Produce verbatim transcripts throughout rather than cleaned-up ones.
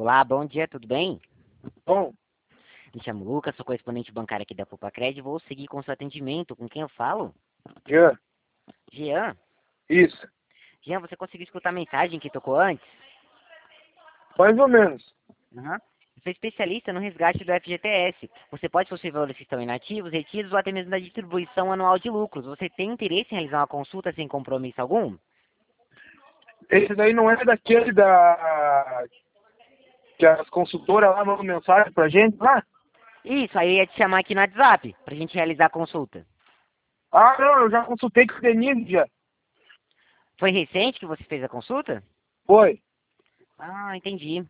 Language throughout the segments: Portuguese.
Olá, bom dia, tudo bem? Bom, Me chamo Lucas, sou correspondente bancário aqui da Pupacred e vou seguir com seu atendimento. Com quem eu falo? Jean, Jean? isso, Jean, você conseguiu escutar a mensagem que tocou antes? mais ou menos. Aham. Eu sou especialista no resgate do F G T S. Você pode possuir valores que estão inativos, retidos ou até mesmo da distribuição anual de lucros. Você tem interesse em realizar uma consulta sem compromisso algum? Esse daí não é daquele da... que as consultoras lá mandam mensagem pra gente lá? Isso, aí eu ia te chamar aqui no WhatsApp pra gente realizar a consulta. Ah, não, eu já consultei com o Denise já. Foi recente que você fez a consulta? Foi. Ah, entendi.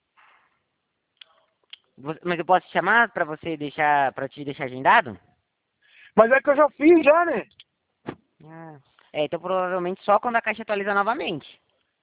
Vo- Mas eu posso te chamar pra você deixar, para te deixar agendado? Mas é que eu já fiz já, né? Ah, é, então provavelmente só quando a caixa atualiza novamente.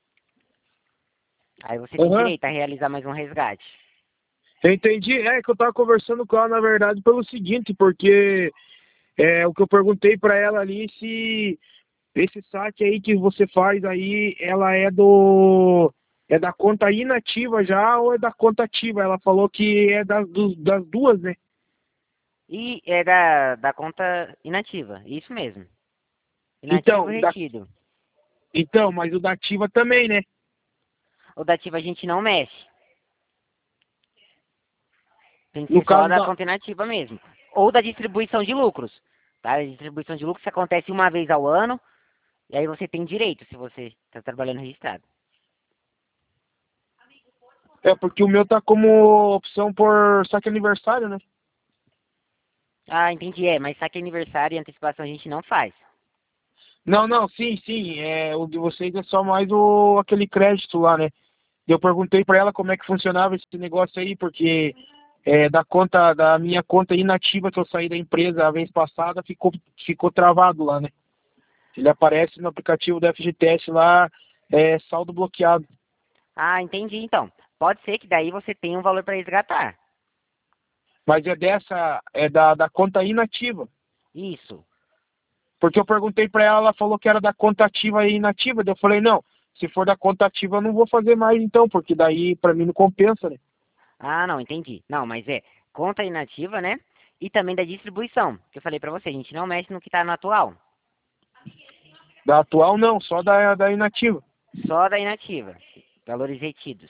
Aí você tem Aham. direito a realizar mais um resgate. Eu entendi. É que eu tava conversando com ela, na verdade, pelo seguinte, porque é, o que eu perguntei pra ela ali se esse saque aí que você faz aí, ela é do... é da conta inativa já ou é da conta ativa? Ela falou que é das, dos- das duas, né? E é da, da conta inativa, isso mesmo. Inativo Então, e da, retido. então, mas o da ativa também, né? O da ativa a gente não mexe. Tem que No ser só caso da da. conta inativa mesmo. Ou da distribuição de lucros. Tá? A distribuição de lucros acontece uma vez ao ano. E aí você tem direito se você está trabalhando registrado. É, porque o meu tá como opção por saque aniversário, né? Ah, entendi. É, mas saque aniversário e antecipação a gente não faz. Não, não, sim, sim. É, o de vocês é só mais o aquele crédito lá, né? Eu perguntei pra ela como é que funcionava esse negócio aí, porque é, da conta, da minha conta inativa que eu saí da empresa a vez passada, ficou, ficou travado lá, né? Ele aparece no aplicativo da F G T S lá, é, saldo bloqueado. Ah, entendi. Então, pode ser que daí você tenha um valor para resgatar. Mas é dessa, é da, da conta inativa. Isso. Porque eu perguntei pra ela, ela falou que era da conta ativa e inativa. Daí eu falei, não, se for da conta ativa eu não vou fazer mais então, porque daí pra mim não compensa, né? Ah, não, entendi. Não, mas é conta inativa, né? E também da distribuição, que eu falei pra você, a gente não mexe no que tá no atual, Da atual não, só da, da inativa. só da inativa, valores retidos.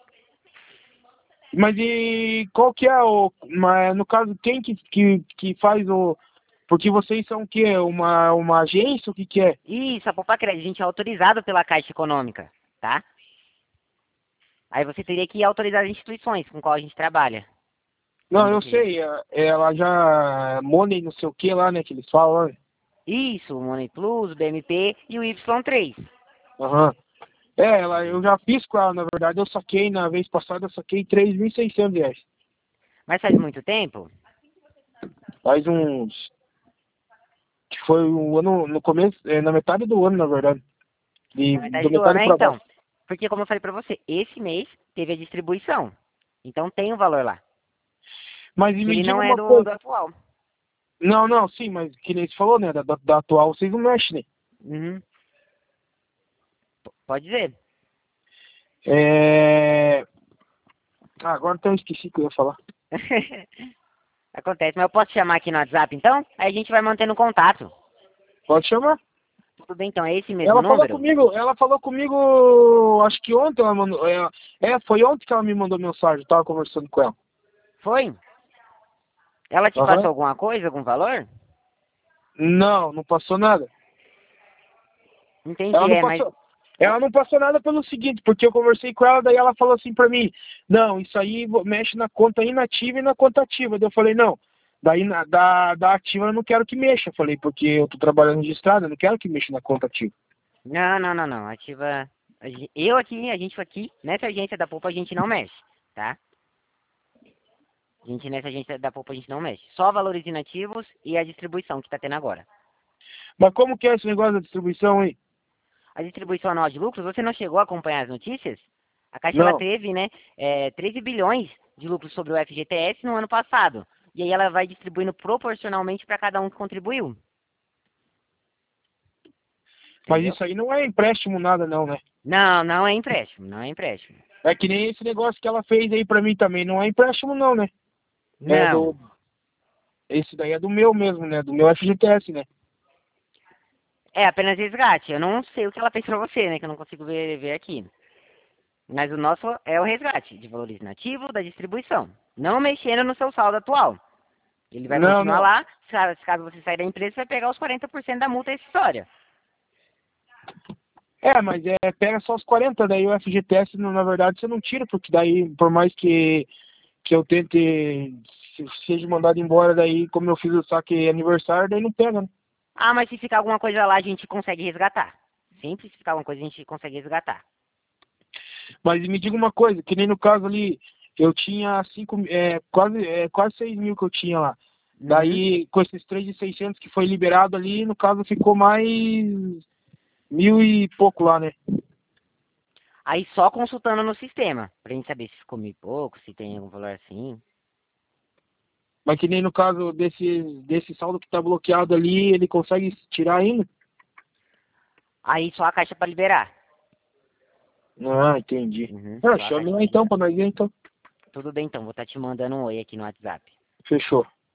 Mas e qual que é o. Mas, no caso, quem que, que, que faz o. Porque vocês são o quê? Uma, uma agência? O que que é? Isso, a Popacred, a gente é autorizado pela Caixa Econômica, tá? Aí você teria que autorizar as instituições com qual a gente trabalha. Não, Como eu você... sei, é- ela já. Money, não sei o que lá, né? Que eles falam, né? Isso, o Money Plus, o B M P e o Y três. Aham. É, ela, eu já fiz com ela, na verdade, eu saquei, na vez passada, eu saquei três mil e seiscentos reais. Mas faz muito tempo? Faz uns. Que foi um ano, no começo, é, na metade do ano, na verdade. De, Na da metade do ano, metade é pra então. baixo. Porque como eu falei pra você, esse mês teve a distribuição. Então tem o valor lá. Mas e Que me ele diga não é uma do, coisa. do atual. Não, não, sim, mas que nem você falou, né? Da, da, da atual vocês não mexem, né? Uhum. P- Pode dizer. É... Ah, agora até eu esqueci o que eu ia falar. Acontece, mas eu posso chamar aqui no WhatsApp então? Aí a gente vai mantendo contato. Pode chamar. Tudo bem, então é esse mesmo Ela falou número? comigo, ela falou comigo, acho que ontem ela mandou. É, é, foi ontem que ela me mandou mensagem, eu tava conversando com ela. Foi? Ela te Aham. passou alguma coisa, algum valor? Não, não passou nada. Entendi, Ela não é, mas. passou. Ela não passou nada pelo seguinte, porque eu conversei com ela, daí ela falou assim pra mim, não, isso aí vo- mexe na conta inativa e na conta ativa. Daí eu falei, não, daí na, da, da ativa eu não quero que mexa. Eu falei, porque eu tô trabalhando registrado, eu não quero que mexa na conta ativa. Não, não, não, não. Ativa. a gen- Eu aqui, a gente aqui, nessa agência da Poupa a gente não mexe, tá? A gente nessa agência da Poupa a gente não mexe. Só valores inativos e a distribuição que tá tendo agora. Mas como que é esse negócio da distribuição aí? A distribuição anual de lucros, você não chegou a acompanhar as notícias? A Caixa ela Não. teve, né, é, treze bilhões de lucros sobre o F G T S no ano passado. E aí ela vai distribuindo proporcionalmente para cada um que contribuiu. Mas Entendeu? isso aí não é empréstimo nada não, né? Não, não é empréstimo, não é empréstimo. É que nem esse negócio que ela fez aí pra mim também. Não é empréstimo não, né? É Não. do... Esse daí é do meu mesmo, né? Do meu F G T S, né? É apenas resgate. Eu não sei o que ela fez pra você, né? Que eu não consigo ver, ver aqui. Mas o nosso é o resgate de valores nativos da distribuição. Não mexendo no seu saldo atual. Ele vai Não, continuar não. lá. Caso caso você sair da empresa, você vai pegar os quarenta por cento da multa essa história. É, mas é, pega só os quarenta, daí o F G T S, não- na verdade, você não tira, porque daí, por mais que, que eu tente, se seja mandado embora, daí, como eu fiz o saque aniversário, daí não pega, né? Ah, mas se ficar alguma coisa lá, a gente consegue resgatar. Sempre se ficar alguma coisa, a gente consegue resgatar. Mas me diga uma coisa, que nem no caso ali, eu tinha cinco, é, quase, é, quase seis mil que eu tinha lá. Uhum. Daí, com esses três de seiscentos que foi liberado ali, no caso, ficou mais mil e pouco lá, né? Aí só consultando no sistema, pra gente saber se ficou mil e pouco, se tem algum valor assim. Mas que nem no caso desse, desse saldo que tá bloqueado ali, ele consegue tirar ainda? Aí só a caixa pra liberar. Ah, entendi. Uhum, Ah, só a chame caixa lá pra então liberar. pra nós ver então. Tudo bem então, vou estar te mandando um oi aqui no WhatsApp. Fechou.